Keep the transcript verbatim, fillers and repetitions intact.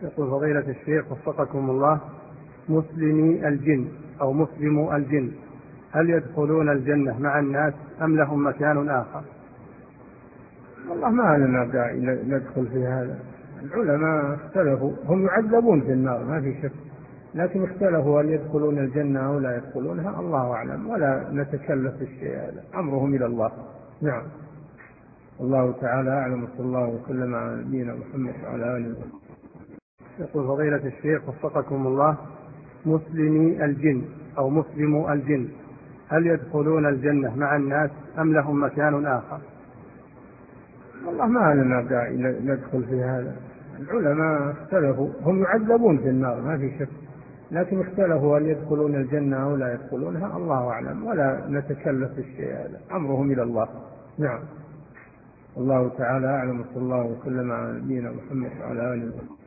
يقول فضيلة الشيخ وفقكم الله، مسلمي الجن أو مسلم الجن هل يدخلون الجنة مع الناس أم لهم مكان آخر؟ والله ما لنا داعي ندخل في هذا. العلماء اختلفوا، هم يعذبون في النار ما في شك، لكن اختلفوا هل يدخلون الجنة أو لا يدخلونها، الله أعلم، ولا نتكلف في الشيء هذا، أمرهم إلى الله. نعم، الله تعالى أعلم، صلى الله وسلم على نبينا محمد وعلى آله وسلم. يقول فضيلة الشيخ وفقكم الله، مسلمي الجن أو مسلم الجن هل يدخلون الجنة مع الناس أم لهم مكان آخر؟ والله ما لنا داعي ندخل في هذا. العلماء اختلفوا، هم يعذبون في النار ما في شك، لكن اختلفوا هل يدخلون الجنة أو لا يدخلونها، الله أعلم، ولا نتكلف في الشيء هذا، أمرهم إلى الله. نعم، الله تعالى أعلم، صلى الله وسلم على نبينا محمد وعلى آله وسلم.